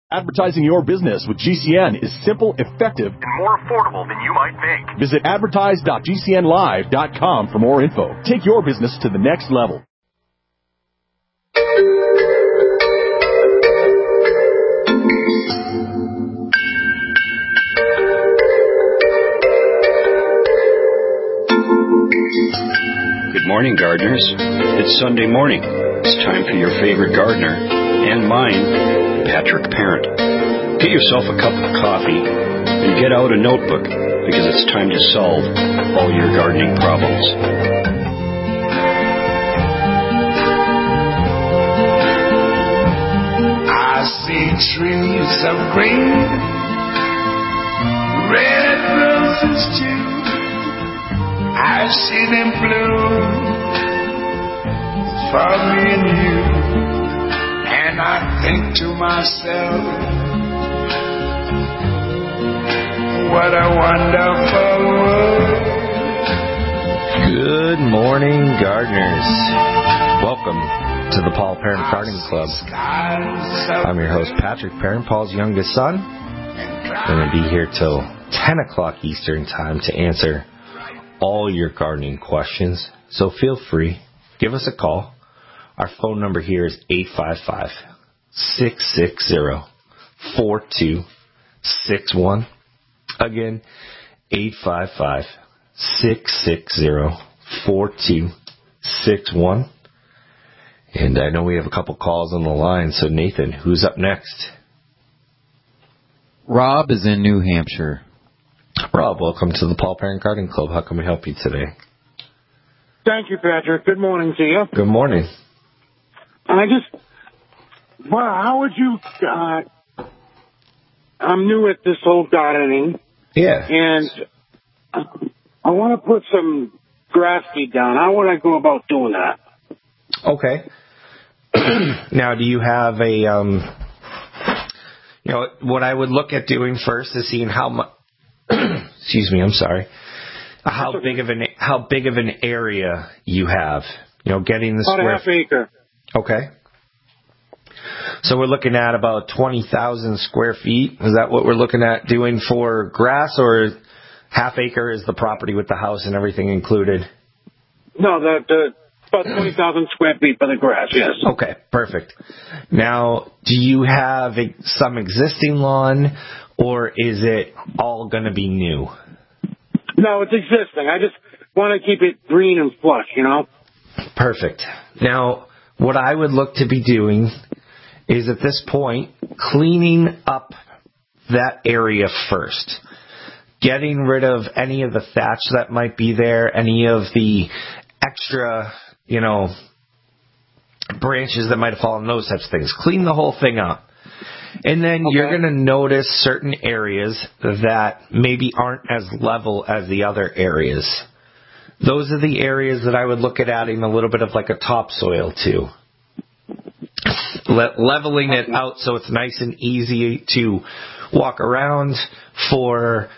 Advertising your business with GCN is simple, effective, and more affordable than you might think. Visit advertise.gcnlive.com for more info. Take your business to the next level. Good morning, gardeners. It's Sunday morning. It's time for your favorite gardener and mine, Patrick Parent. Get yourself a cup of coffee and get out a notebook because it's time to solve all your gardening problems. I see trees of green, red roses too. I see them bloom for me and you, and I think to myself, what a wonderful world. Good morning, gardeners. Welcome to the Paul Parent Gardening Club. I'm your host, Patrick Parent, Paul's youngest son. I'm going to be here till 10 o'clock Eastern Time to answer all your gardening questions. So feel free, give us a call. Our phone number here is 855-660-4261. Again, 855-660-4261. And I know we have a couple calls on the line. So Nathan, who's up next? Rob is in New Hampshire. Rob, welcome to the Paul Parent Gardening Club. How can we help you today? Thank you, Patrick. Good morning to you. Good morning. How would you, I'm new at this whole gardening. Yeah. And I want to put some grass seed down. How would I go about doing that? Okay. Now, do you have a, what I would look at doing first is seeing how much, excuse me, I'm sorry, how big of an area you have, getting the about square. About a half acre. Okay. So we're looking at about 20,000 square feet. Is that what we're looking at doing for grass, or half acre is the property with the house and everything included? No, about 20,000 square feet for the grass, yes. Okay, perfect. Now, do you have some existing lawn, or is it all going to be new? No, it's existing. I just want to keep it green and flush, Perfect. Now, what I would look to be doing is at this point cleaning up that area first. Getting rid of any of the thatch that might be there, any of the extra, branches that might have fallen, those types of things. Clean the whole thing up. And then you're going to notice certain areas that maybe aren't as level as the other areas. Those are the areas that I would look at adding a little bit of like a topsoil to. Leveling it out so it's nice and easy to walk around for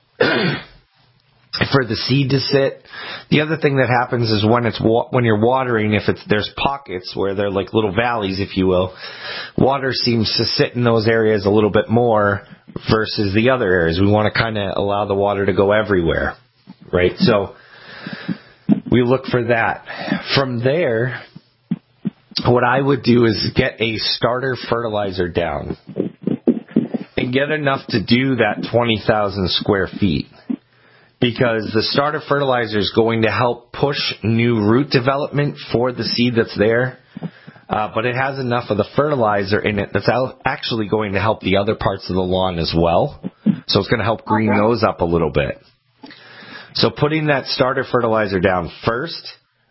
the seed to sit. The other thing that happens is when you're watering, there's pockets where they're like little valleys, if you will, water seems to sit in those areas a little bit more versus the other areas. We want to kind of allow the water to go everywhere, right? So we look for that. From there, what I would do is get a starter fertilizer down and get enough to do that 20,000 square feet. Because the starter fertilizer is going to help push new root development for the seed that's there. But it has enough of the fertilizer in it that's actually going to help the other parts of the lawn as well. So it's going to help green those up a little bit. So putting that starter fertilizer down first,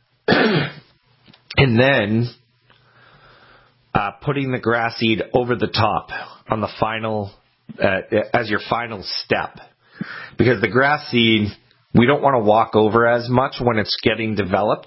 and then putting the grass seed over the top on the final, as your final step. Because the grass seed, we don't want to walk over as much when it's getting developed.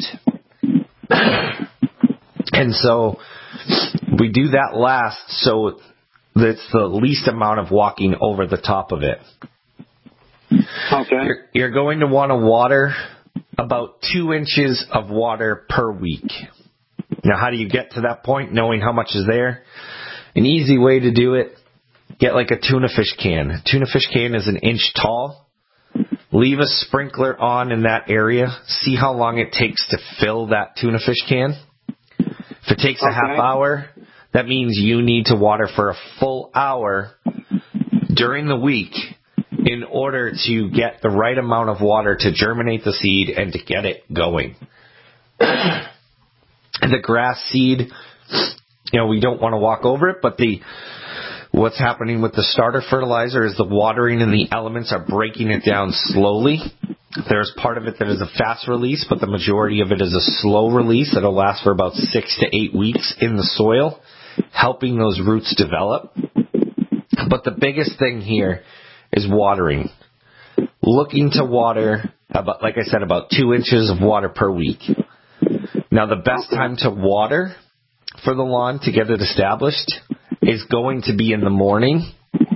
And so we do that last so that's the least amount of walking over the top of it. Okay. You're going to want to water about 2 inches of water per week. Now, how do you get to that point, knowing how much is there? An easy way to do it get like a tuna fish can. A tuna fish can is an inch tall. Leave a sprinkler on in that area. See how long it takes to fill that tuna fish can. If it takes a half hour, that means you need to water for a full hour during the week in order to get the right amount of water to germinate the seed and to get it going. The grass seed, we don't want to walk over it, but what's happening with the starter fertilizer is the watering and the elements are breaking it down slowly. There's part of it that is a fast release, but the majority of it is a slow release that'll last for about 6 to 8 weeks in the soil, helping those roots develop. But the biggest thing here is watering. Looking to water, like I said, about 2 inches of water per week. Now, the best time to water for the lawn to get it established is going to be in the morning,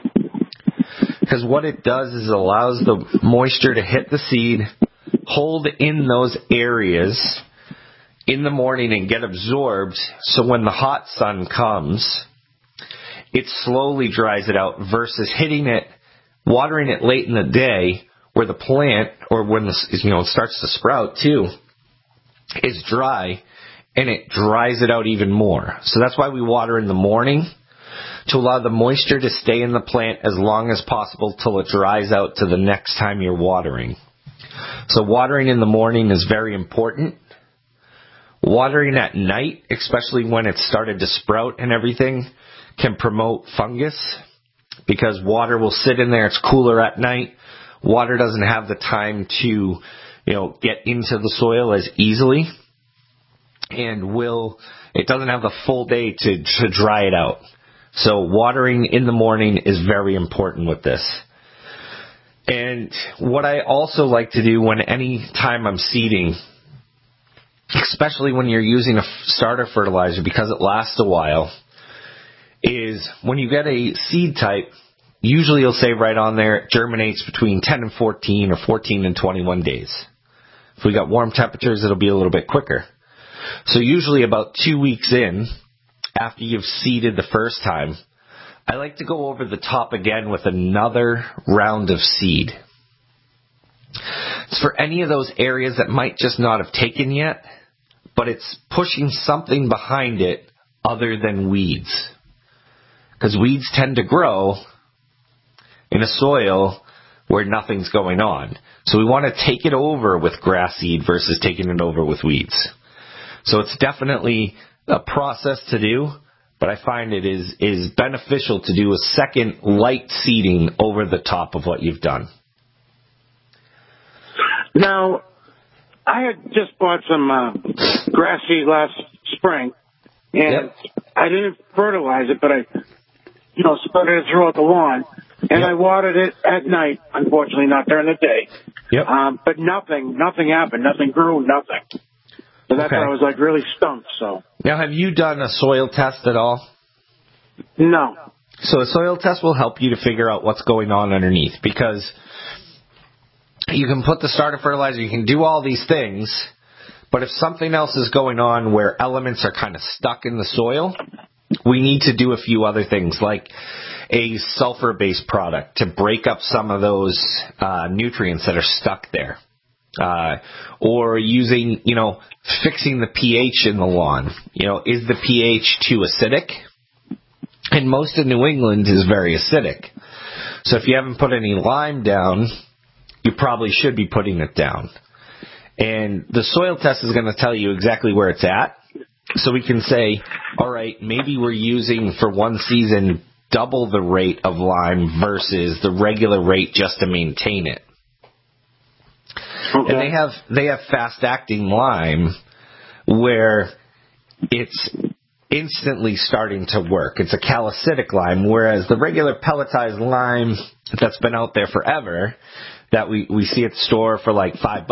because what it does is it allows the moisture to hit the seed, hold in those areas in the morning and get absorbed, so when the hot sun comes, it slowly dries it out versus watering it late in the day where the plant, or when it starts to sprout too, is dry, and it dries it out even more. So that's why we water in the morning, to allow the moisture to stay in the plant as long as possible till it dries out to the next time you're watering. So watering in the morning is very important. Watering at night, especially when it's started to sprout and everything, can promote fungus, because water will sit in there. It's cooler at night. Water doesn't have the time to get into the soil as easily, and it doesn't have the full day to dry it out. So watering in the morning is very important with this. And what I also like to do any time I'm seeding, especially when you're using a starter fertilizer because it lasts a while, is when you get a seed type, usually you'll say right on there, it germinates between 10 and 14 or 14 and 21 days. If we got warm temperatures, it'll be a little bit quicker. So usually about 2 weeks in, after you've seeded the first time, I like to go over the top again with another round of seed. It's for any of those areas that might just not have taken yet, but it's pushing something behind it other than weeds. Because weeds tend to grow in a soil where nothing's going on. So we want to take it over with grass seed versus taking it over with weeds. So it's definitely a process to do, but I find it is beneficial to do a second light seeding over the top of what you've done. Now, I had just bought some grass seed last spring, and I didn't fertilize it, but I spread it throughout the lawn, and I watered it at night, unfortunately not during the day. But nothing happened, nothing grew, nothing. So that's why I was really stumped. So now, have you done a soil test at all? No. So a soil test will help you to figure out what's going on underneath, because you can put the starter fertilizer, you can do all these things, but if something else is going on where elements are kind of stuck in the soil, we need to do a few other things, like a sulfur-based product to break up some of those nutrients that are stuck there. Or using, fixing the pH in the lawn. Is the pH too acidic? And most of New England is very acidic. So if you haven't put any lime down, you probably should be putting it down. And the soil test is going to tell you exactly where it's at. So we can say, all right, maybe we're using for one season double the rate of lime versus the regular rate just to maintain it. Okay. And they have fast-acting lime where it's instantly starting to work. It's a calicitic lime, whereas the regular pelletized lime that's been out there forever, that we see at the store for like $5,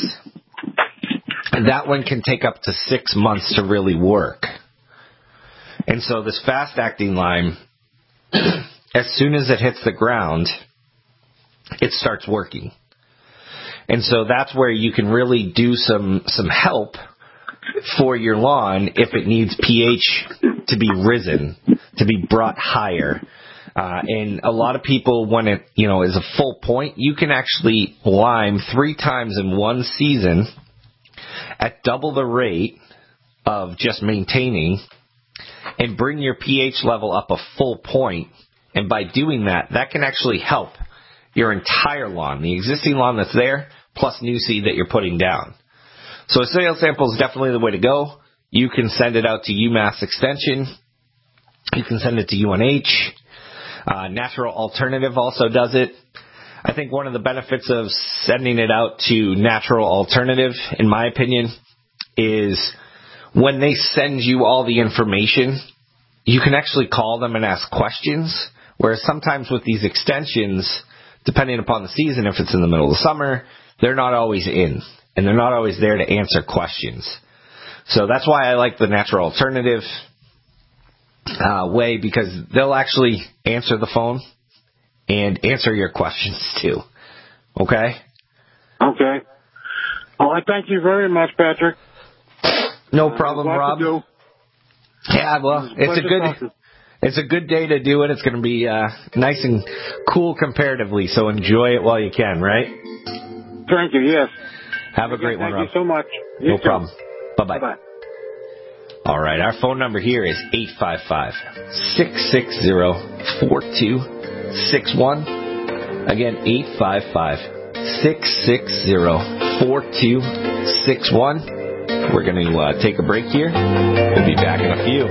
that one can take up to 6 months to really work. And so this fast-acting lime, as soon as it hits the ground, it starts working. And so that's where you can really do some help for your lawn if it needs pH to be risen, to be brought higher. And a lot of people, when it, is a full point, you can actually lime 3 times in one season at double the rate of just maintaining and bring your pH level up a full point. And by doing that, that can actually help your entire lawn, the existing lawn that's there, plus new seed that you're putting down. So a soil sample is definitely the way to go. You can send it out to UMass Extension. You can send it to UNH. Natural Alternative also does it. I think one of the benefits of sending it out to Natural Alternative, in my opinion, is when they send you all the information, you can actually call them and ask questions, whereas sometimes with these extensions, depending upon the season, if it's in the middle of the summer, they're not always in, and they're not always there to answer questions. So that's why I like the Natural Alternative way, because they'll actually answer the phone and answer your questions too. Okay? Okay. Well, I thank you very much, Patrick. No problem, Rob. Yeah, well, it's a good day to do it. It's going to be nice and cool comparatively, so enjoy it while you can, right? Thank you, yes. Have a great one, Rob. Thank you so much. No problem. Bye-bye. Bye-bye. All right, our phone number here is 855-660-4261. Again, 855-660-4261. We're going to take a break here. We'll be back in a few.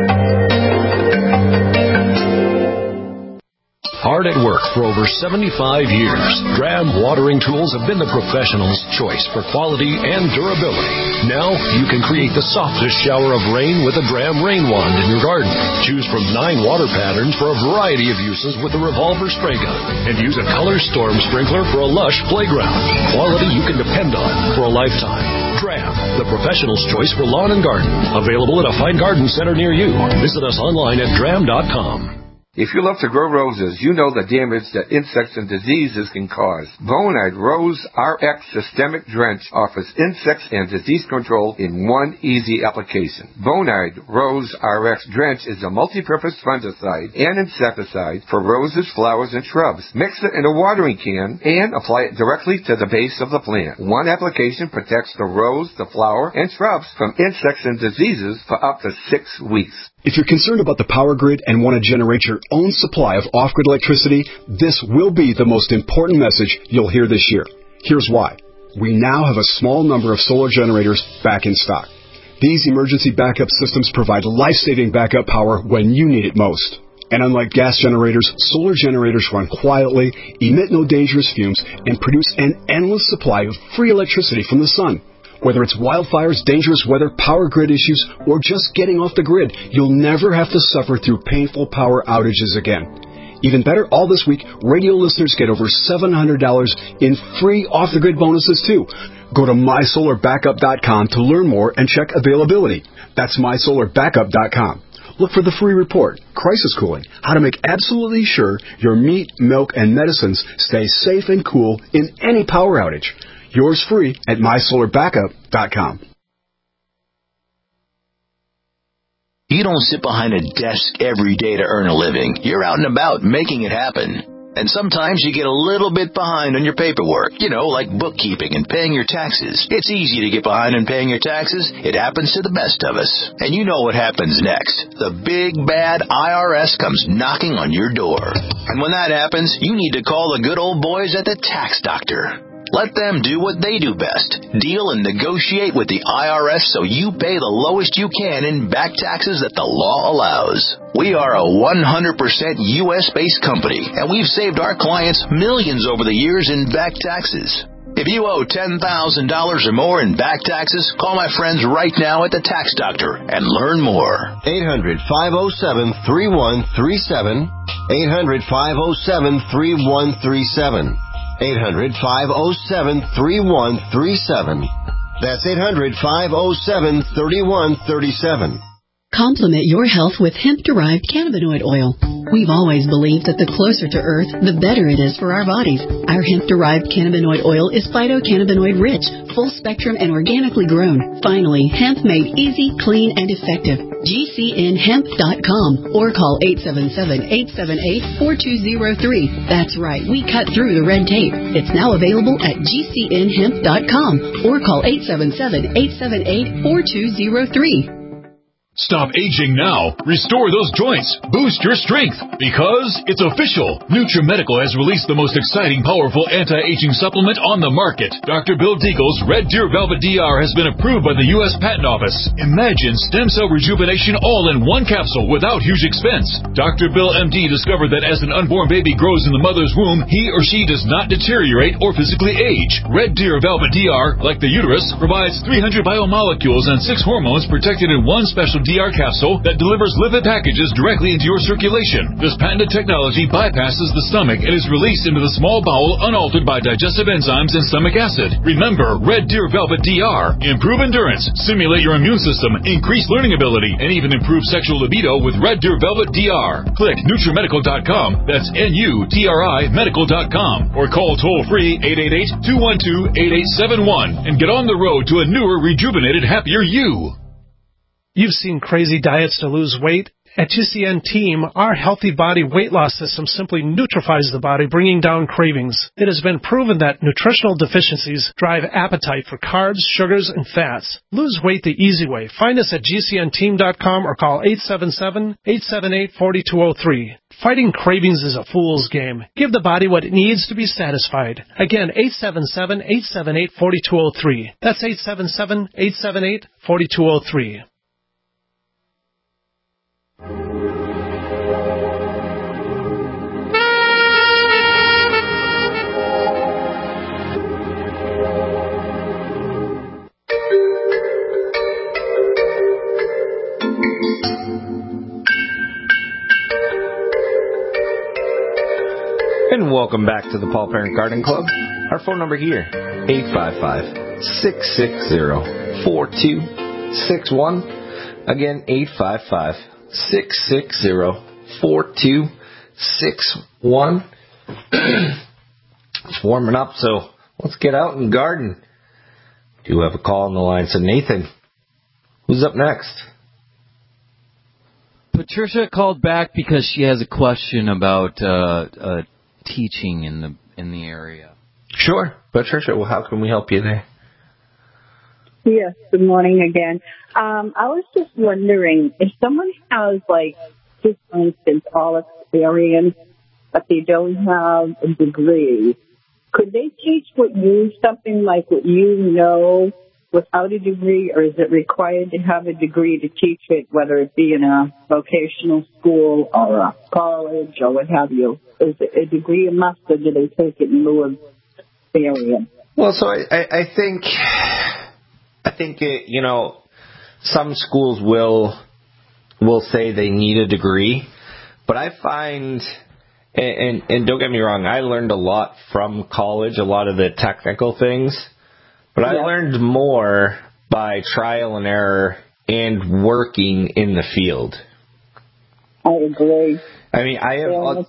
Hard at work for over 75 years, Dram Watering Tools have been the professional's choice for quality and durability. Now you can create the softest shower of rain with a Dram Rain Wand in your garden. Choose from 9 water patterns for a variety of uses with a revolver spray gun. And use a Color Storm sprinkler for a lush playground. Quality you can depend on for a lifetime. Dram, the professional's choice for lawn and garden. Available at a fine garden center near you. Visit us online at dram.com. If you love to grow roses, you know the damage that insects and diseases can cause. Bonide Rose RX Systemic Drench offers insects and disease control in one easy application. Bonide Rose RX Drench is a multi-purpose fungicide and insecticide for roses, flowers, and shrubs. Mix it in a watering can and apply it directly to the base of the plant. One application protects the rose, the flower, and shrubs from insects and diseases for up to 6 weeks. If you're concerned about the power grid and want to generate your own supply of off-grid electricity, this will be the most important message you'll hear this year. Here's why. We now have a small number of solar generators back in stock. These emergency backup systems provide life-saving backup power when you need it most. And unlike gas generators, solar generators run quietly, emit no dangerous fumes, and produce an endless supply of free electricity from the sun. Whether it's wildfires, dangerous weather, power grid issues, or just getting off the grid, you'll never have to suffer through painful power outages again. Even better, all this week, radio listeners get over $700 in free off-the-grid bonuses, too. Go to mysolarbackup.com to learn more and check availability. That's mysolarbackup.com. Look for the free report, Crisis Cooling, how to make absolutely sure your meat, milk, and medicines stay safe and cool in any power outage. Yours free at mysolarbackup.com. You don't sit behind a desk every day to earn a living. You're out and about making it happen. And sometimes you get a little bit behind on your paperwork, like bookkeeping and paying your taxes. It's easy to get behind on paying your taxes. It happens to the best of us. And you know what happens next. The big, bad IRS comes knocking on your door. And when that happens, you need to call the good old boys at the Tax Doctor. Let them do what they do best. Deal and negotiate with the IRS so you pay the lowest you can in back taxes that the law allows. We are a 100% U.S.-based company, and we've saved our clients millions over the years in back taxes. If you owe $10,000 or more in back taxes, call my friends right now at the Tax Doctor and learn more. 800-507-3137. 800-507-3137. 800-507-3137. That's 800-507-3137. Complement your health with hemp-derived cannabinoid oil. We've always believed that the closer to Earth, the better it is for our bodies. Our hemp-derived cannabinoid oil is phytocannabinoid rich, full spectrum, and organically grown. Finally, hemp made easy, clean, and effective. GCNHemp.com or call 877-878-4203. That's right, we cut through the red tape. It's now available at GCNHemp.com or call 877-878-4203. Stop aging now. Restore those joints. Boost your strength. Because it's official. NutriMedical has released the most exciting, powerful anti-aging supplement on the market. Dr. Bill Deagle's Red Deer Velvet DR has been approved by the U.S. Patent Office. Imagine stem cell rejuvenation all in one capsule without huge expense. Dr. Bill MD discovered that as an unborn baby grows in the mother's womb, he or she does not deteriorate or physically age. Red Deer Velvet DR, like the uterus, provides 300 biomolecules and 6 hormones protected in one special DR capsule that delivers lipid packages directly into your circulation. This patented technology bypasses the stomach and is released into the small bowel unaltered by digestive enzymes and stomach acid. Remember, Red Deer Velvet DR. Improve endurance, stimulate your immune system, increase learning ability, and even improve sexual libido with Red Deer Velvet DR. Click NutriMedical.com, that's NUTRI Medical.com, or call toll-free 888-212-8871 and get on the road to a newer, rejuvenated, happier you. You've seen crazy diets to lose weight. At GCN Team, our healthy body weight loss system simply neutralifies the body, bringing down cravings. It has been proven that nutritional deficiencies drive appetite for carbs, sugars, and fats. Lose weight the easy way. Find us at GCNteam.com or call 877-878-4203. Fighting cravings is a fool's game. Give the body what it needs to be satisfied. Again, 877-878-4203. That's 877-878-4203. And welcome back to the Paul Parent Garden Club. Our phone number here, 855-660-4261. Again, 855-660-4261. It's warming up, so let's get out and garden. Do have a call on the line. So Nathan, who's up next? Patricia called back because she has a question about teaching in the area. Sure. Patricia, well, how can we help you there? Yes, good morning again. I was just wondering, if someone has, like, just for instance, all experience, but they don't have a degree, could they teach something like what you know without a degree, or is it required to have a degree to teach it, whether it be in a vocational school or a college or what have you? Is a degree a must, or do they take it in lieu of experience? Well, so I think it, some schools will say they need a degree, but I find, and don't get me wrong, I learned a lot from college, a lot of the technical things, but I learned more by trial and error and working in the field. I agree. I mean, I have,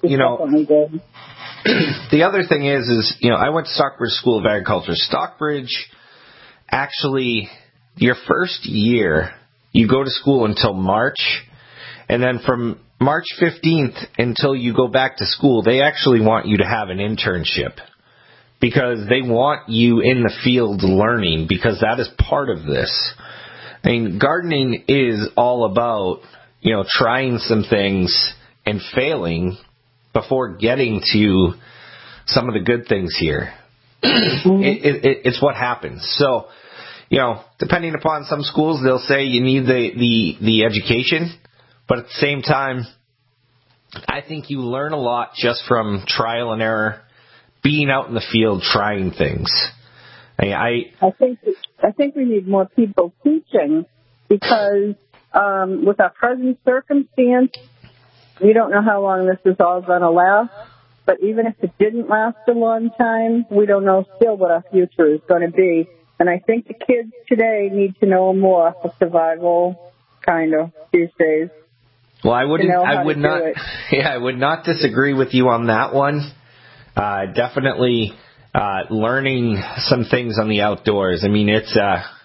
the other thing is, I went to Stockbridge School of Agriculture. Stockbridge, actually, your first year, you go to school until March, and then from March 15th until you go back to school, they actually want you to have an internship because they want you in the field learning, because that is part of this. I mean, gardening is all about, trying some things and failing before getting to some of the good things here. It's what happens. So, depending upon some schools, they'll say you need the education, but at the same time, I think you learn a lot just from trial and error, being out in the field, trying things. I think we need more people teaching, because with our present circumstance, we don't know how long this is all going to last. But even if it didn't last a long time, we don't know still what our future is going to be. And I think the kids today need to know more for survival, kind of, these days. Well, I would not disagree with you on that one. Definitely learning some things on the outdoors. I mean, it's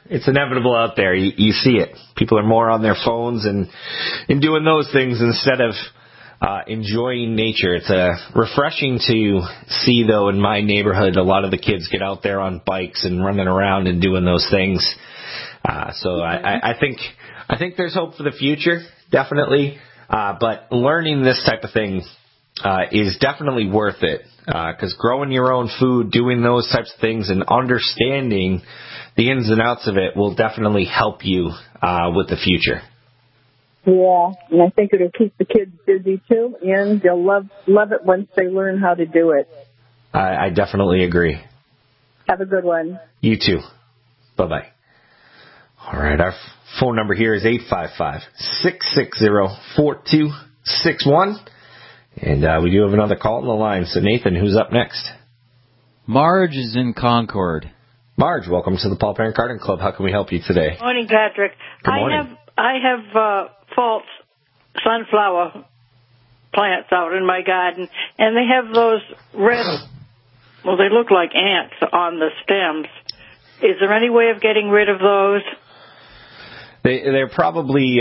It's inevitable out there. You see it. People are more on their phones and doing those things instead of enjoying nature. It's refreshing to see, though, in my neighborhood, a lot of the kids get out there on bikes and running around and doing those things. So I think there's hope for the future, definitely. But learning this type of thing is definitely worth it, because growing your own food, doing those types of things, and understanding the ins and outs of it will definitely help you with the future. Yeah, and I think it'll keep the kids busy too, and they'll love it once they learn how to do it. I definitely agree. Have a good one. You too. Bye-bye. All right, our phone number here is 855-660-4261. And we do have another call on the line. So, Nathan, who's up next? Marge is in Concord. Marge, welcome to the Paul Parent Garden Club. How can we help you today? Morning, Patrick. Good morning. I have false sunflower plants out in my garden, and they have those red, well, they look like ants on the stems. Is there any way of getting rid of those? They're probably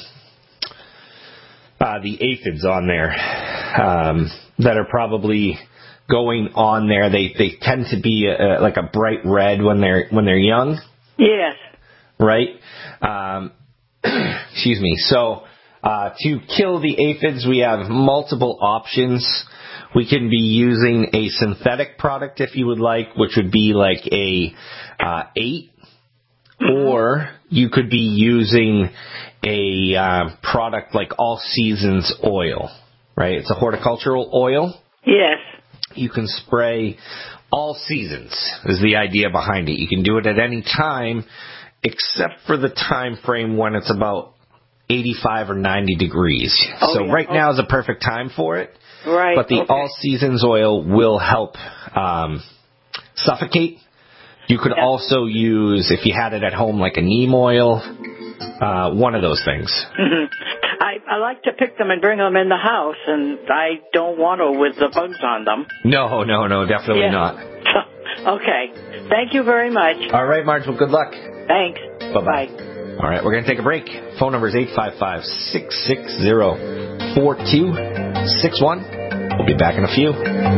the aphids on there that are probably going on there. They tend to be like a bright red when they're young. Yes. Right? Excuse me. So to kill the aphids, we have multiple options. We can be using a synthetic product if you would like, which would be like a 8. Or you could be using a product like All Seasons oil, right? It's a horticultural oil. Yes. You can spray all seasons is the idea behind it. You can do it at any time except for the time frame when it's about 85 or 90 degrees. Oh, so yeah. right now is a perfect time for it. Right. But the All Seasons oil will help suffocate. You could also use, if you had it at home, like a neem oil, one of those things. Mm-hmm. I like to pick them and bring them in the house, and I don't want to with the bugs on them. No, definitely not. Okay. Thank you very much. All right, Marge. Well, good luck. Thanks. Bye-bye. All right, we're going to take a break. Phone number is 855-660-4261. We'll be back in a few.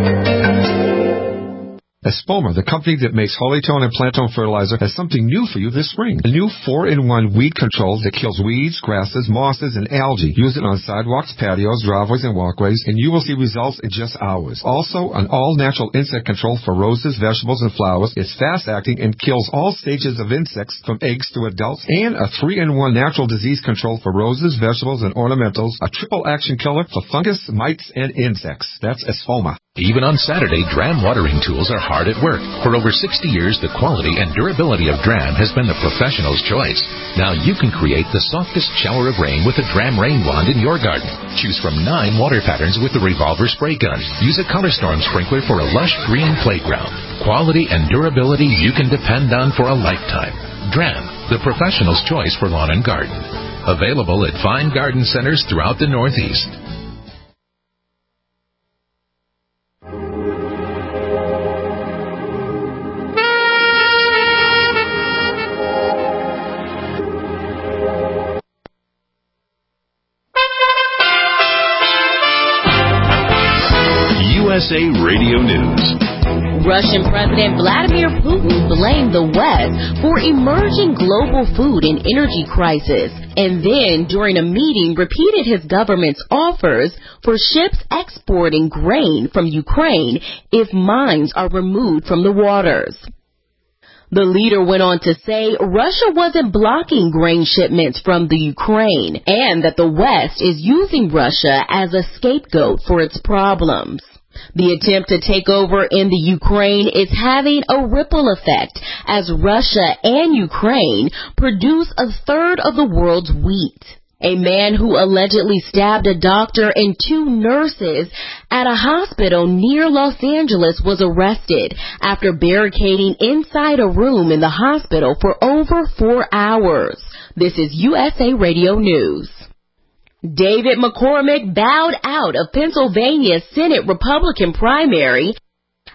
Espoma, the company that makes Holytone and Plantone fertilizer, has something new for you this spring. A new 4-in-1 weed control that kills weeds, grasses, mosses, and algae. Use it on sidewalks, patios, driveways, and walkways, and you will see results in just hours. Also, an all-natural insect control for roses, vegetables, and flowers. It's fast-acting and kills all stages of insects from eggs to adults. And a 3-in-1 natural disease control for roses, vegetables, and ornamentals. A triple action killer for fungus, mites, and insects. That's Espoma. Even on Saturday, Dram watering tools are hard at work. For over 60 years, the quality and durability of Dram has been the professional's choice. Now you can create the softest shower of rain with a Dram rain wand in your garden. Choose from 9 water patterns with the revolver spray gun. Use a Color Storm sprinkler for a lush green playground. Quality and durability you can depend on for a lifetime. Dram, the professional's choice for lawn and garden. Available at fine garden centers throughout the Northeast. USA Radio News. Russian President Vladimir Putin blamed the West for emerging global food and energy crisis, and then, during a meeting, repeated his government's offers for ships exporting grain from Ukraine if mines are removed from the waters. The leader went on to say Russia wasn't blocking grain shipments from the Ukraine and that the West is using Russia as a scapegoat for its problems. The attempt to take over in the Ukraine is having a ripple effect as Russia and Ukraine produce a third of the world's wheat. A man who allegedly stabbed a doctor and 2 nurses at a hospital near Los Angeles was arrested after barricading inside a room in the hospital for over 4 hours. This is USA Radio News. David McCormick bowed out of Pennsylvania's Senate Republican primary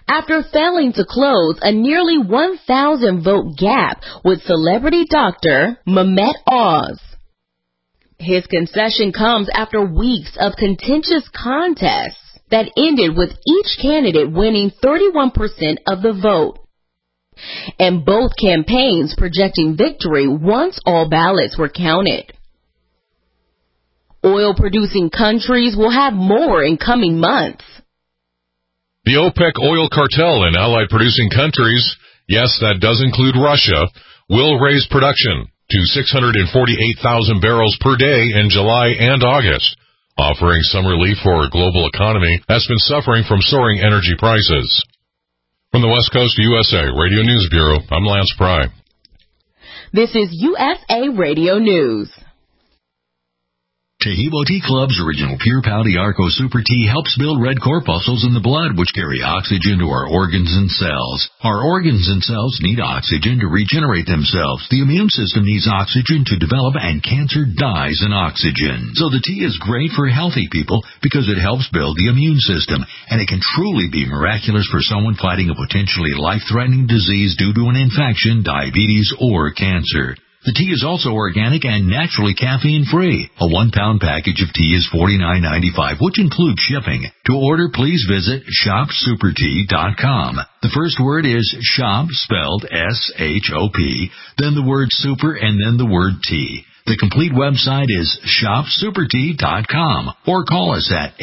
after failing to close a nearly 1,000 vote gap with celebrity doctor Mehmet Oz. His concession comes after weeks of contentious contests that ended with each candidate winning 31% of the vote, and both campaigns projecting victory once all ballots were counted. Oil-producing countries will have more in coming months. The OPEC oil cartel and allied producing countries, yes, that does include Russia, will raise production to 648,000 barrels per day in July and August, offering some relief for a global economy that's been suffering from soaring energy prices. From the West Coast of USA Radio News Bureau, I'm Lance Pry. This is USA Radio News. Taheebo Tea Club's original Pure Pouty Arco Super Tea helps build red corpuscles in the blood, which carry oxygen to our organs and cells. Our organs and cells need oxygen to regenerate themselves. The immune system needs oxygen to develop, and cancer dies in oxygen. So the tea is great for healthy people because it helps build the immune system, and it can truly be miraculous for someone fighting a potentially life-threatening disease due to an infection, diabetes, or cancer. The tea is also organic and naturally caffeine-free. A 1-pound package of tea is $49.95, which includes shipping. To order, please visit shopsupertea.com. The first word is shop, spelled S-H-O-P, then the word super, and then the word tea. The complete website is shopsupertea.com, or call us at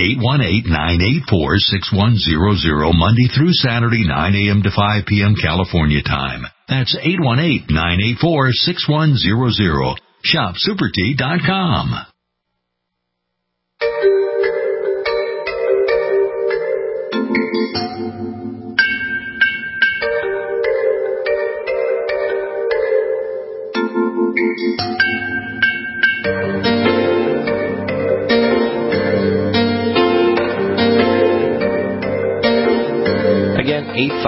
818-984-6100, Monday through Saturday, 9 a.m. to 5 p.m. California time. That's 818-984-6100. ShopSuperTea.com. Again,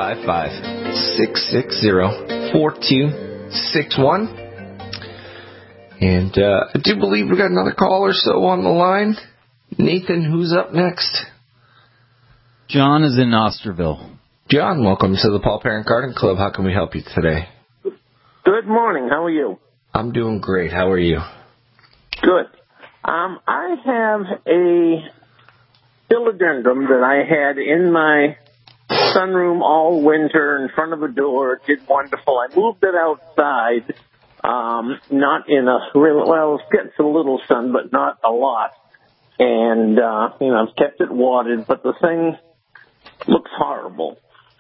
855-660-4261. And I do believe we got another call or so on the line. Nathan, who's up next? John is in Osterville. John, welcome to the Paul Parent Garden Club. How can we help you today? Good morning. How are you? I'm doing great. How are you? Good. I have a philodendron that I had in my sunroom all winter in front of a door. It did wonderful. I moved it outside, not in a real, well, it gets a little sun, but not a lot. And, I've kept it watered, but the thing looks horrible.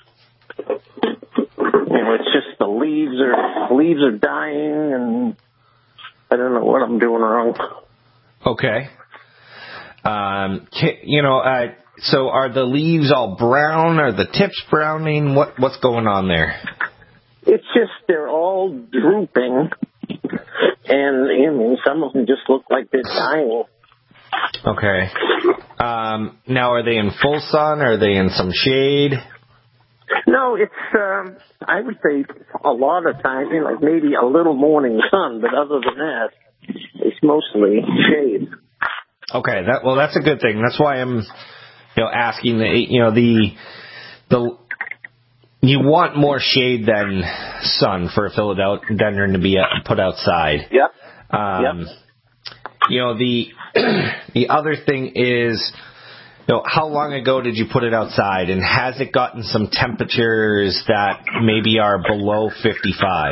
It's just the leaves are dying, and I don't know what I'm doing wrong. Okay. So are the leaves all brown? Are the tips browning? What's going on there? It's just they're all drooping, and some of them just look like they're dying. Okay. Now, are they in full sun? Are they in some shade? No, it's, I would say a lot of times, like maybe a little morning sun, but other than that, it's mostly shade. Okay, that's a good thing. That's why I'm, asking you want more shade than sun for a philodendron to be put outside. Yep. The other thing is, how long ago did you put it outside, and has it gotten some temperatures that maybe are below 55?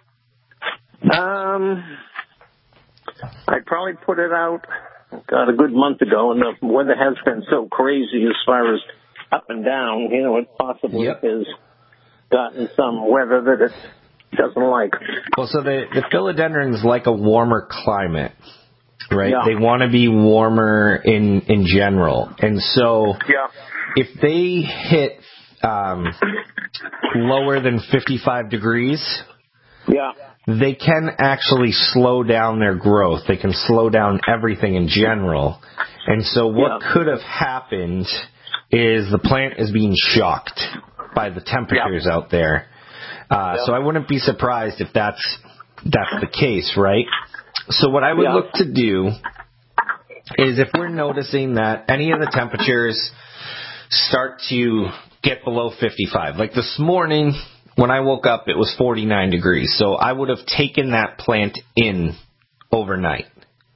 I probably put it out, a good month ago, and the weather has been so crazy as far as up and down, it possibly has gotten some weather that it doesn't like. Well, so the philodendrons like a warmer climate, right? Yeah. They want to be warmer in general. And so if they hit lower than 55 degrees, they can actually slow down their growth. They can slow down everything in general. And so what could have happened is the plant is being shocked by the temperatures out there. So I wouldn't be surprised if that's the case, right? So what I would look to do is, if we're noticing that any of the temperatures start to get below 55. Like this morning, when I woke up, it was 49 degrees. So I would have taken that plant in overnight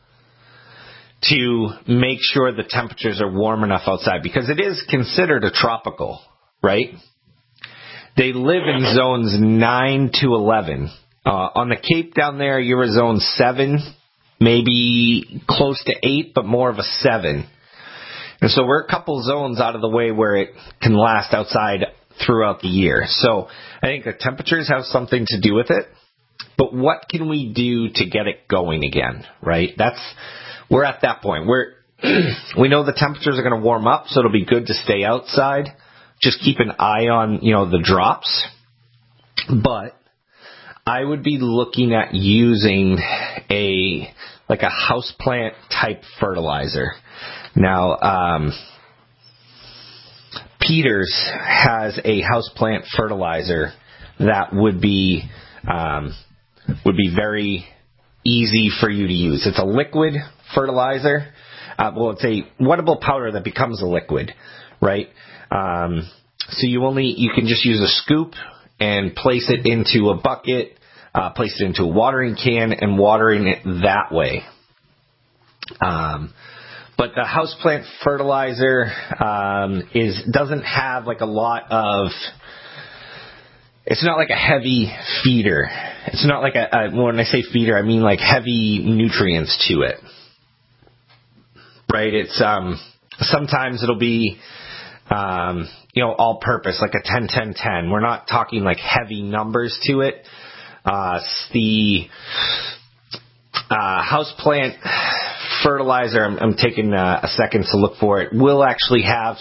to make sure the temperatures are warm enough outside, because it is considered a tropical, right? They live in zones 9 to 11. On the Cape down there, you're a zone 7, maybe close to 8, but more of a 7. And so we're a couple zones out of the way where it can last outside throughout the year. So I think the temperatures have something to do with it. But what can we do to get it going again, right? We're at that point. We know the temperatures are going to warm up, so it'll be good to stay outside. Just keep an eye on, the drops. But I would be looking at using a houseplant type fertilizer. Now, Peters has a houseplant fertilizer that would be very easy for you to use. It's a liquid fertilizer. It's a wettable powder that becomes a liquid, right? So you can just use a scoop and place it into a bucket, place it into a watering can, and watering it that way. But the houseplant fertilizer doesn't have a lot of. It's not like a heavy feeder. It's not like when I say feeder, I mean heavy nutrients to it. Right? It's sometimes it'll be all purpose, like a 10-10-10. We're not talking heavy numbers to it. The houseplant fertilizer, I'm taking a second to look for it, will actually have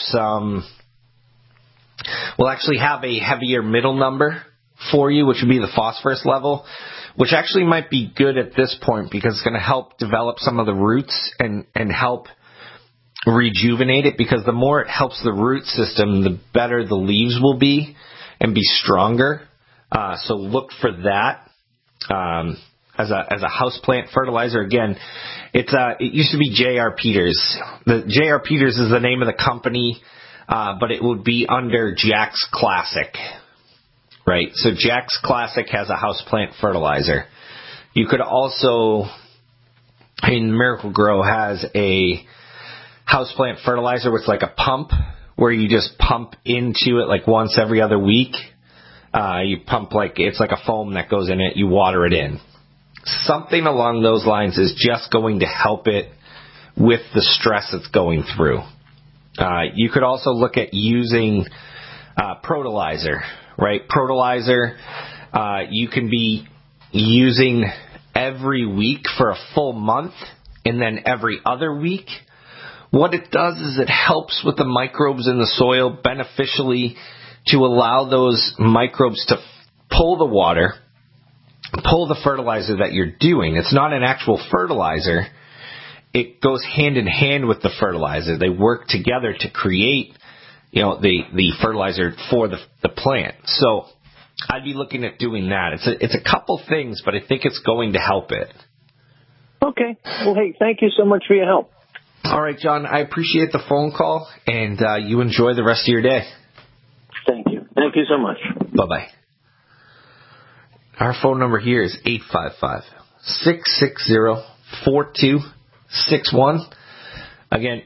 a heavier middle number for you, which would be the phosphorus level, which actually might be good at this point because it's going to help develop some of the roots and help rejuvenate it, because the more it helps the root system, the better the leaves will be and be stronger. So look for that as a houseplant fertilizer. Again, it used to be J.R. Peters. The J.R. Peters is the name of the company, but it would be under Jack's Classic, right? So Jack's Classic has a houseplant fertilizer. You could also, Miracle Grow has a houseplant fertilizer with a pump where you just pump into it once every other week. You pump it's like a foam that goes in it. You water it in. Something along those lines is just going to help it with the stress it's going through. You could also look at using Protolizer, right? Protolizer, you can be using every week for a full month and then every other week. What it does is it helps with the microbes in the soil beneficially to allow those microbes to pull the water, pull the fertilizer that you're doing. It's not an actual fertilizer. It goes hand in hand with the fertilizer. They work together to create, the fertilizer for the plant. So I'd be looking at doing that. It's a couple things, but I think it's going to help it. Okay. Well, hey, thank you so much for your help. All right, John, I appreciate the phone call, and you enjoy the rest of your day. Thank you. Thank you so much. Bye-bye. Our phone number here is 855-660-4261. Again,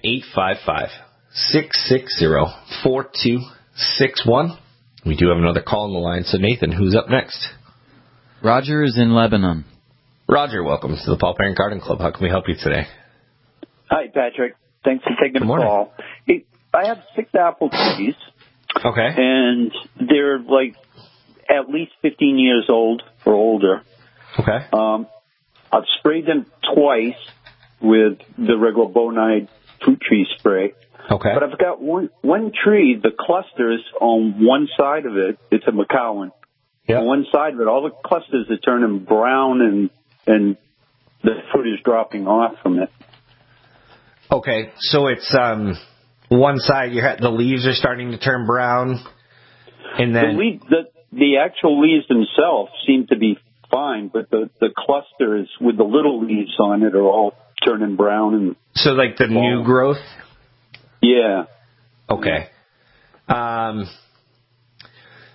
855-660-4261. We do have another call on the line. So, Nathan, who's up next? Roger is in Lebanon. Roger, welcome to the Paul Parent Garden Club. How can we help you today? Hi, Patrick. Thanks for taking the call. Hey, I have 6 apple trees. Okay. And they're at least 15 years old or older. Okay. I've sprayed them twice with the regular Bonide fruit tree spray. Okay. But I've got one tree, the clusters on one side of it, it's a McCowan. Yep. On one side of it, all the clusters are turning brown and the fruit is dropping off from it. Okay, so it's one side. The leaves are starting to turn brown, and then the actual leaves themselves seem to be fine, but the clusters with the little leaves on it are all turning brown and. So the new growth. Yeah. Okay.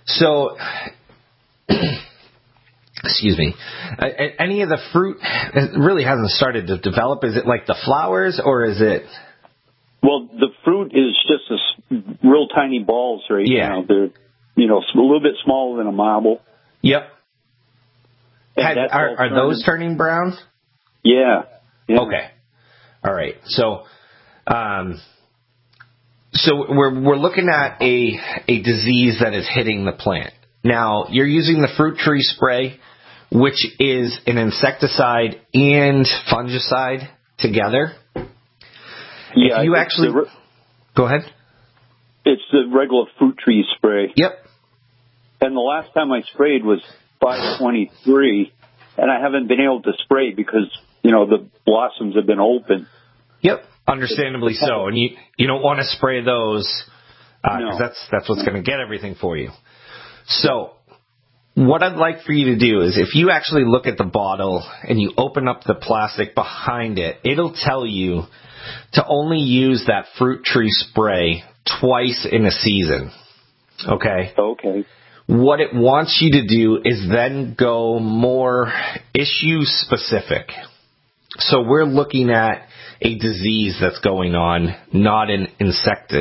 So, excuse me, any of the fruit really hasn't started to develop. Is it like the flowers, or is it? Well, the fruit is just real tiny balls right now. They're, a little bit smaller than a marble. Yep. Are those turning brown? Yeah. Okay. All right. So, we're looking at a disease that is hitting the plant. Now, you're using the fruit tree spray, which is an insecticide and fungicide together. Yeah. If you actually go ahead. It's the regular fruit tree spray. Yep. And the last time I sprayed was 5/23, and I haven't been able to spray because, the blossoms have been open. Yep, understandably so. And you don't want to spray those because that's what's going to get everything for you. So what I'd like for you to do is if you actually look at the bottle and you open up the plastic behind it, it'll tell you to only use that fruit tree spray twice in a season. Okay? Okay. What it wants you to do is then go more issue specific. So we're looking at a disease that's going on, not an insect.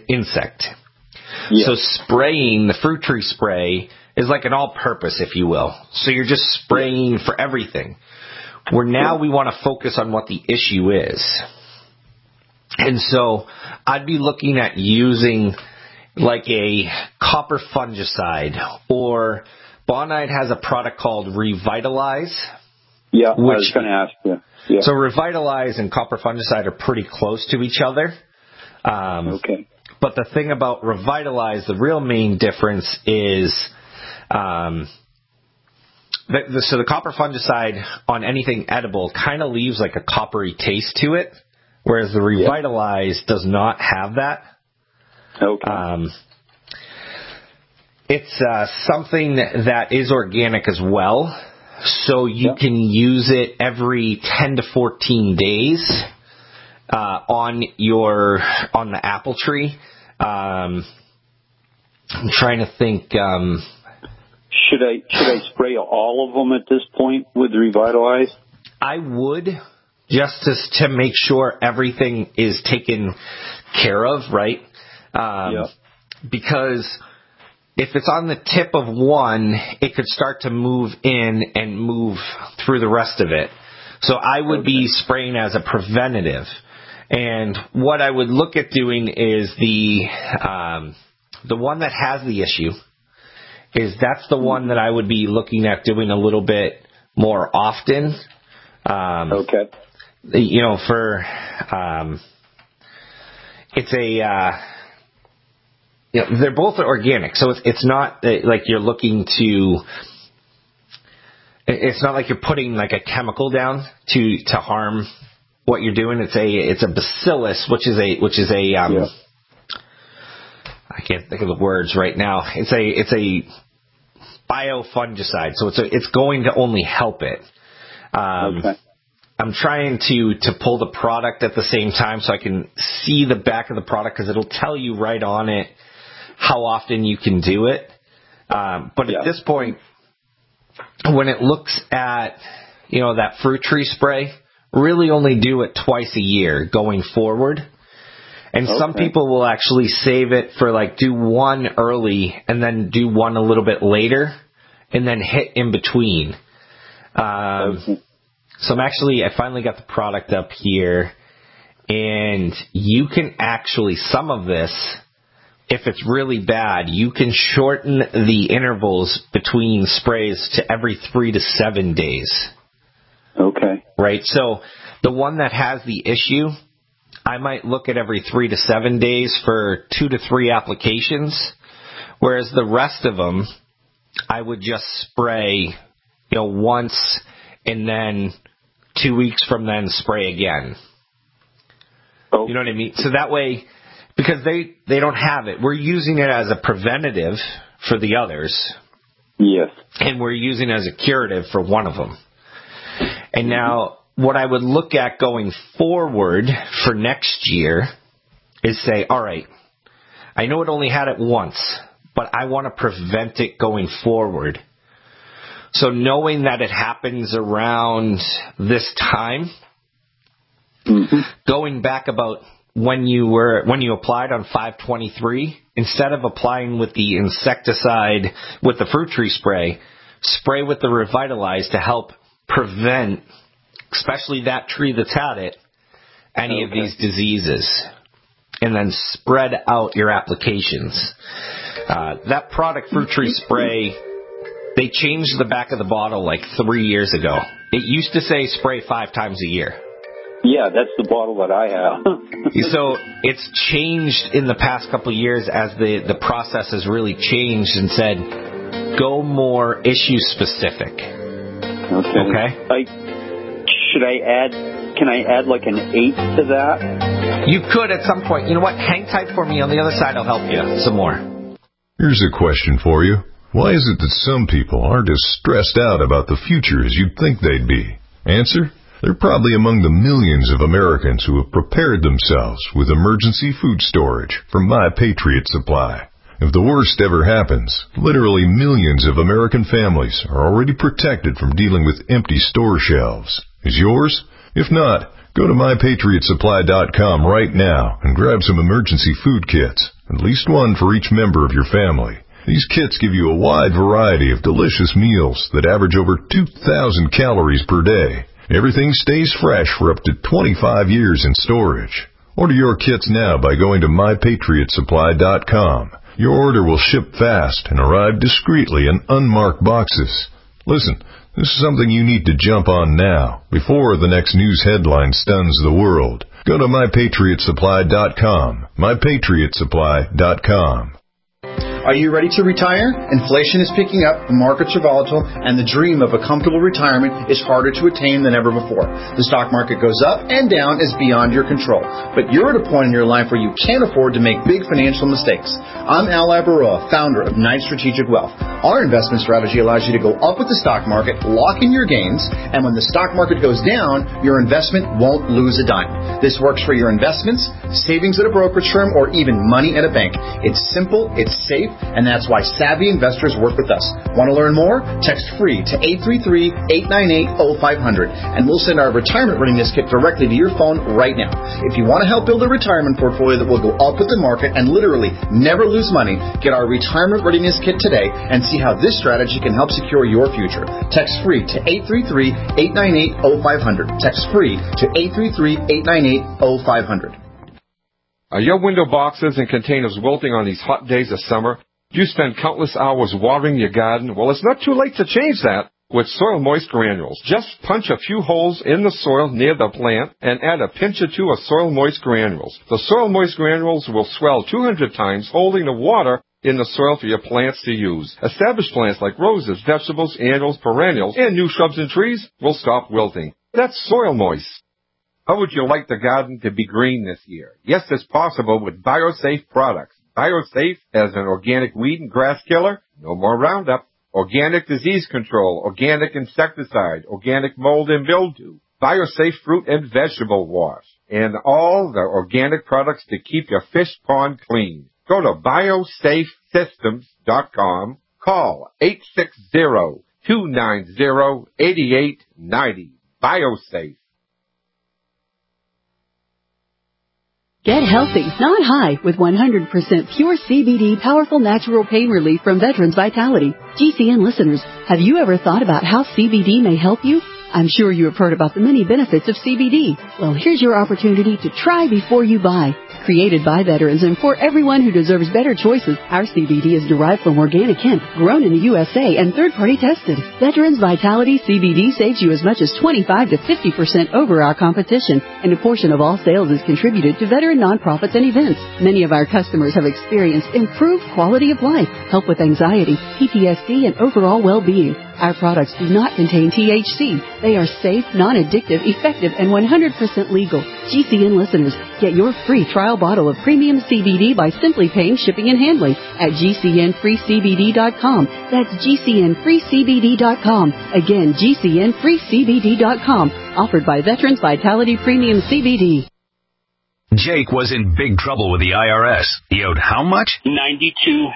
Yes. So spraying the fruit tree spray is like an all-purpose, if you will. So you're just spraying for everything. Where now we want to focus on what the issue is. And so I'd be looking at using like a copper fungicide, or Bonide has a product called Revitalize. Yeah, I was going to ask you. Yeah. So Revitalize and copper fungicide are pretty close to each other. Okay. But the thing about Revitalize, the real main difference is, so the copper fungicide on anything edible kind of leaves like a coppery taste to it, whereas the Revitalize does not have that. Okay. It's something that is organic as well, so you can use it every 10 to 14 days on the apple tree. I'm trying to think. Should I spray all of them at this point with Revitalize? I would, just to make sure everything is taken care of, right? Because if it's on the tip of one, it could start to move in and move through the rest of it. So I would be spraying as a preventative. And what I would look at doing is the one that has the issue that's the one that I would be looking at doing a little bit more often. It's they're both organic, so it's not like you're looking to. It's not like you're putting like a chemical down to harm what you're doing. It's a bacillus, which is a I can't think of the words right now. It's a biofungicide, so it's going to only help it. I'm trying to pull the product at the same time so I can see the back of the product, because it'll tell you right on it how often you can do it. But at this point, when it looks at, that fruit tree spray, really only do it twice a year going forward. And some people will actually save it for do one early and then do one a little bit later and then hit in between. So I finally got the product up here, and you can actually, some of this, if it's really bad, you can shorten the intervals between sprays to every 3 to 7 days. Okay. Right? So the one that has the issue, I might look at every 3 to 7 days for 2 to 3 applications, whereas the rest of them, I would just spray, once, and then 2 weeks from then spray again. You know what I mean? So that way, because they don't have it, we're using it as a preventative for the others. Yes. And we're using it as a curative for one of them. And now, what I would look at going forward for next year is say, all right, I know it only had it once, but I want to prevent it going forward. So knowing that it happens around this time, going back about when you applied on 5/23, instead of applying with the insecticide with the fruit tree spray with the Revitalize to help prevent, especially that tree that's had it, any of these diseases, and then spread out your applications. That product, fruit tree spray, they changed the back of the bottle like 3 years ago. It used to say spray 5 times a year. Yeah, that's the bottle that I have. So it's changed in the past couple of years as the process has really changed and said, go more issue specific. Okay. Can I add like an 8 to that? You could at some point. You know what? Hang tight for me. On the other side, I'll help you some more. Here's a question for you. Why is it that some people aren't as stressed out about the future as you'd think they'd be? Answer? They're probably among the millions of Americans who have prepared themselves with emergency food storage from My Patriot Supply. If the worst ever happens, literally millions of American families are already protected from dealing with empty store shelves. Is yours? If not, go to MyPatriotSupply.com right now and grab some emergency food kits, at least one for each member of your family. These kits give you a wide variety of delicious meals that average over 2,000 calories per day. Everything stays fresh for up to 25 years in storage. Order your kits now by going to MyPatriotSupply.com. Your order will ship fast and arrive discreetly in unmarked boxes. Listen, this is something you need to jump on now, before the next news headline stuns the world. Go to MyPatriotSupply.com. MyPatriotSupply.com. Are you ready to retire? Inflation is picking up, the markets are volatile, and the dream of a comfortable retirement is harder to attain than ever before. The stock market goes up and down is beyond your control. But you're at a point in your life where you can't afford to make big financial mistakes. I'm Al Labaroa, founder of Knight Strategic Wealth. Our investment strategy allows you to go up with the stock market, lock in your gains, and when the stock market goes down, your investment won't lose a dime. This works for your investments, savings at a brokerage firm, or even money at a bank. It's simple, it's safe, and that's why savvy investors work with us. Want to learn more? Text free to 833-898-0500, and we'll send our retirement readiness kit directly to your phone right now. If you want to help build a retirement portfolio that will go up with the market and literally never lose money, get our retirement readiness kit today and see how this strategy can help secure your future. Text free to 833-898-0500. Text free to 833-898-0500. Are your window boxes and containers wilting on these hot days of summer? Do you spend countless hours watering your garden? Well, it's not too late to change that with Soil Moist Granules. Just punch a few holes in the soil near the plant and add a pinch or two of Soil Moist Granules. The Soil Moist Granules will swell 200 times, holding the water in the soil for your plants to use. Established plants like roses, vegetables, annuals, perennials, and new shrubs and trees will stop wilting. That's Soil Moist. How would you like the garden to be green this year? Yes, it's possible with BioSafe products. BioSafe as an organic weed and grass killer, no more Roundup. Organic disease control, organic insecticide, organic mold and mildew. BioSafe fruit and vegetable wash, and all the organic products to keep your fish pond clean. Go to biosafesystems.com. Call 860-290-8890. BioSafe. Get healthy, not high, with 100% pure CBD powerful natural pain relief from Veterans Vitality. GCN listeners, have you ever thought about how CBD may help you? I'm sure you have heard about the many benefits of CBD. Well, here's your opportunity to try before you buy. Created by veterans and for everyone who deserves better choices, our CBD is derived from organic hemp, grown in the USA, and third-party tested. Veterans Vitality CBD saves you as much as 25 to 50% over our competition, and a portion of all sales is contributed to veteran nonprofits and events. Many of our customers have experienced improved quality of life, help with anxiety, PTSD, and overall well-being. Our products do not contain THC. They are safe, non-addictive, effective, and 100% legal. GCN listeners, get your free trial bottle of premium CBD by simply paying shipping and handling at GCNFreeCBD.com. That's GCNFreeCBD.com. Again, GCNFreeCBD.com. Offered by Veterans Vitality Premium CBD. Jake was in big trouble with the IRS. He owed how much? $92,000.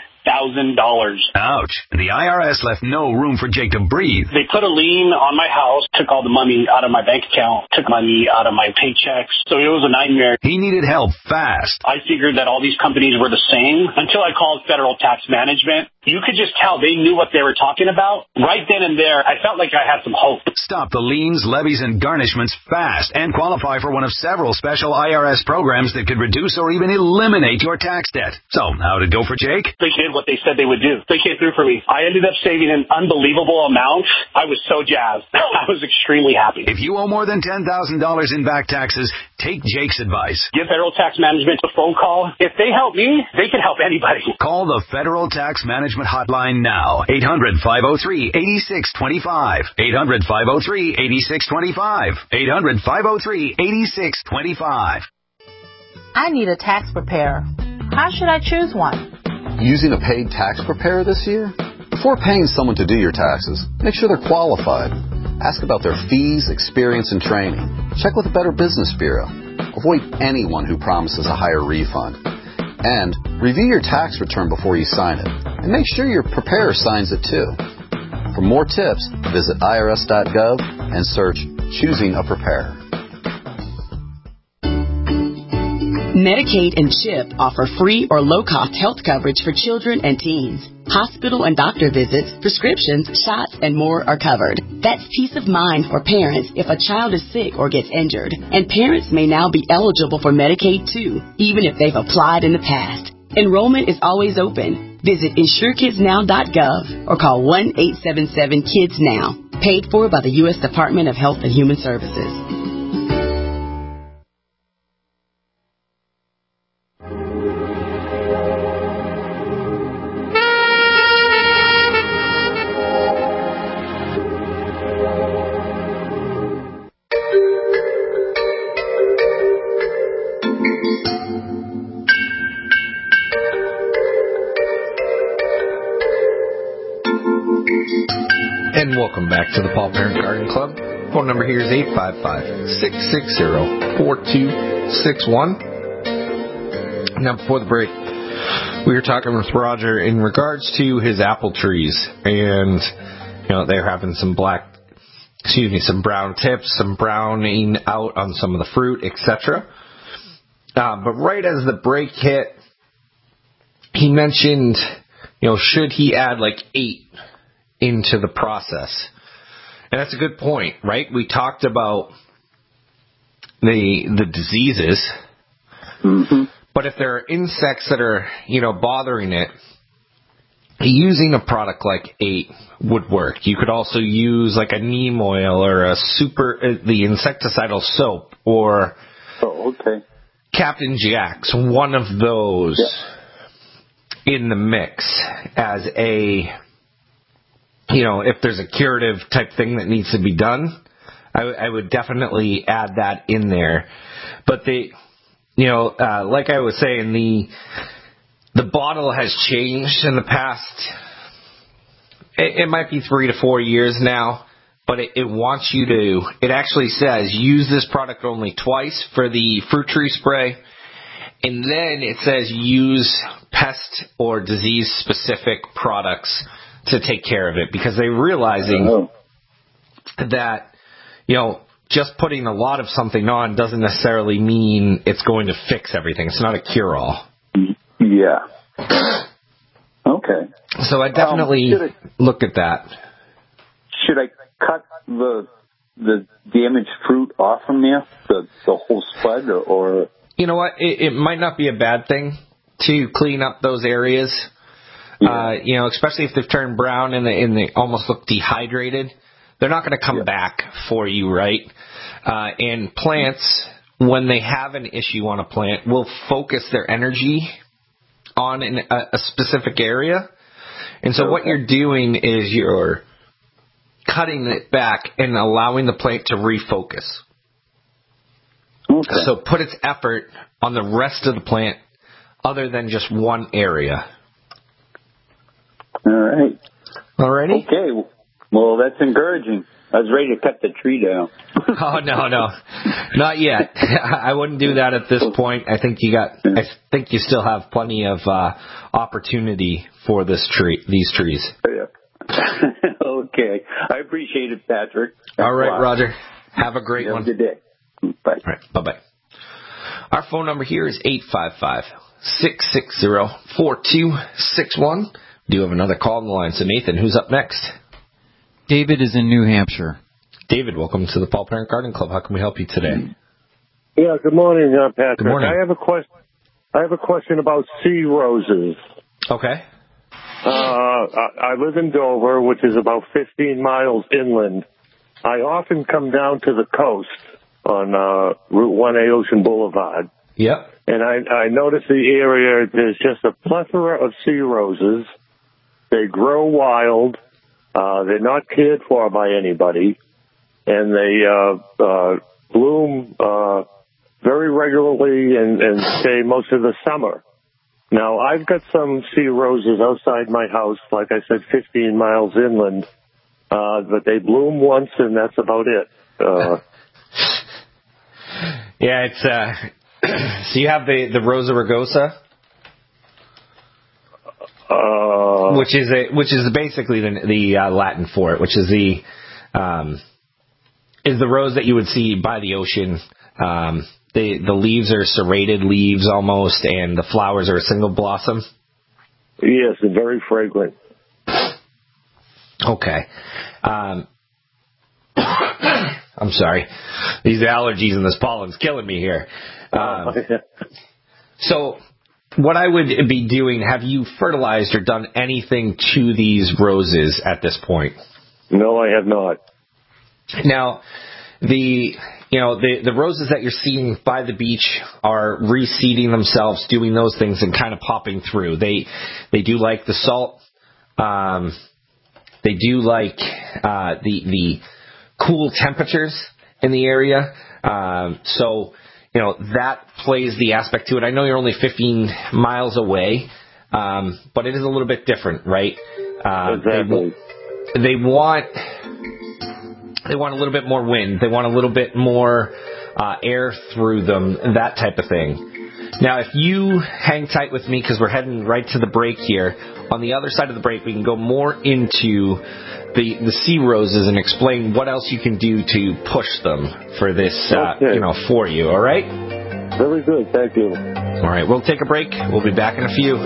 Ouch. The IRS left no room for Jake to breathe. They put a lien on my house, took all the money out of my bank account, took money out of my paychecks. So it was a nightmare. He needed help fast. I figured that all these companies were the same until I called Federal Tax Management. You could just tell they knew what they were talking about. Right then and there, I felt like I had some hope. Stop the liens, levies, and garnishments fast and qualify for one of several special IRS programs that could reduce or even eliminate your tax debt. So, how'd it go for Jake? They did what they said they would do. They came through for me. I ended up saving an unbelievable amount. I was so jazzed. I was extremely happy. If you owe more than $10,000 in back taxes, take Jake's advice. Give Federal Tax Management a phone call. If they help me, they can help anybody. Call the Federal Tax Management hotline now. 800-503-8625. 800-503-8625. 800-503-8625. I need a tax preparer. How should I choose one? Using a paid tax preparer this year? Before paying someone to do your taxes, make sure they're qualified. Ask about their fees, experience, and training. Check with the Better Business Bureau. Avoid anyone who promises a higher refund. And review your tax return before you sign it. And make sure your preparer signs it too. For more tips, visit irs.gov and search Choosing a Preparer. Medicaid and CHIP offer free or low-cost health coverage for children and teens. Hospital and doctor visits, prescriptions, shots, and more are covered. That's peace of mind for parents if a child is sick or gets injured. And parents may now be eligible for Medicaid too, even if they've applied in the past. Enrollment is always open. Visit InsureKidsNow.gov or call 1-877-KIDS-NOW. Paid for by the U.S. Department of Health and Human Services. And welcome back to the Paul Parent Garden Club. Phone number here is 855-660-4261. Now, before the break, we were talking with Roger in regards to his apple trees, and they're having some brown tips, some browning out on some of the fruit, etc. But right as the break hit, he mentioned, should he add like 8 into the process? And that's a good point, right? We talked about the diseases, but if there are insects that are, bothering it, using a product like 8 would work. You could also use like a neem oil or the insecticidal soap or Captain Jack's, one of those in the mix as a, if there's a curative type thing that needs to be done, I would definitely add that in there. But like I was saying, the bottle has changed in the past. It might be 3 to 4 years now, but it wants you to. It actually says use this product only twice for the fruit tree spray, and then it says use pest or disease specific products to take care of it, because they're realizing that, just putting a lot of something on doesn't necessarily mean it's going to fix everything. It's not a cure-all. Yeah. Okay. So I definitely look at that. Should I cut the damaged fruit off from there, the whole spud, or? You know what? It might not be a bad thing to clean up those areas. Especially if they've turned brown and they almost look dehydrated, they're not going to come back for you, right? And plants, when they have an issue on a plant, will focus their energy on a specific area. And so what you're doing is you're cutting it back and allowing the plant to refocus. Okay. So put its effort on the rest of the plant other than just one area. All right. Alrighty. Okay. Well, that's encouraging. I was ready to cut the tree down. Oh, no. Not yet. I wouldn't do that at this point. I think you still have plenty of opportunity for these trees. Yeah. Okay. I appreciate it, Patrick. All right, Roger. Have a great one. Have a good day. Bye. All right. Bye-bye. Our phone number here is 855-660-4261. Do have another call on the line. So, Nathan, who's up next? David is in New Hampshire. David, welcome to the Paul Parent Garden Club. How can we help you today? Yeah, good morning, Patrick. Good morning. I have a question about sea roses. Okay. I live in Dover, which is about 15 miles inland. I often come down to the coast on Route 1A Ocean Boulevard. Yep. And I notice the area, there's just a plethora of sea roses. They grow wild. They're not cared for by anybody. And they bloom very regularly and stay most of the summer. Now, I've got some sea roses outside my house, like I said, 15 miles inland. But they bloom once, and that's about it. Yeah, it's so you have the Rosa rugosa, which is basically the Latin for it, which is the rose that you would see by the ocean. The leaves are serrated leaves almost, and the flowers are a single blossom. Yes, and very fragrant. Okay. I'm sorry. These allergies and this pollen's killing me here. So what I would be doing, have you fertilized or done anything to these roses at this point? No, I have not. Now, the roses that you're seeing by the beach are reseeding themselves, doing those things and kind of popping through. They do like the salt. They do like the cool temperatures in the area. So, that plays the aspect to it. I know you're only 15 miles away, but it is a little bit different, right? Exactly. They want a little bit more wind. They want a little bit more air through them, that type of thing. Now, if you hang tight with me, because we're heading right to the break here, on the other side of the break, we can go more into the sea roses and explain what else you can do to push them for this, for you. All right? Very good. Thank you. All right. We'll take a break. We'll be back in a few.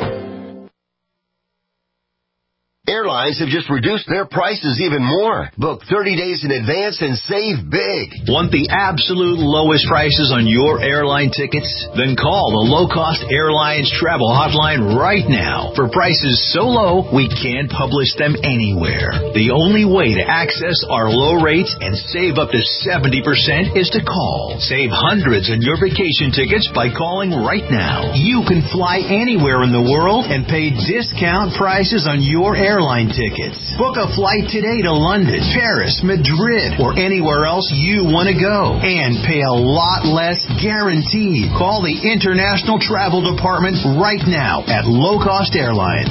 Airlines have just reduced their prices even more. Book 30 days in advance and save big. Want the absolute lowest prices on your airline tickets? Then call the Low Cost Airlines Travel Hotline right now. For prices so low, we can't publish them anywhere. The only way to access our low rates and save up to 70% is to call. Save hundreds on your vacation tickets by calling right now. You can fly anywhere in the world and pay discount prices on your airline tickets. Book a flight today to London, Paris, Madrid, or anywhere else you want to go and pay a lot less guaranteed. Call the International Travel Department right now at Low Cost Airlines.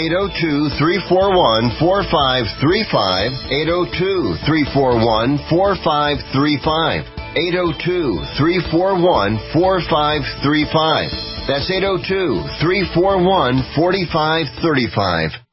802-341-4535. 802-341-4535. 802-341-4535. That's 802-341-4535.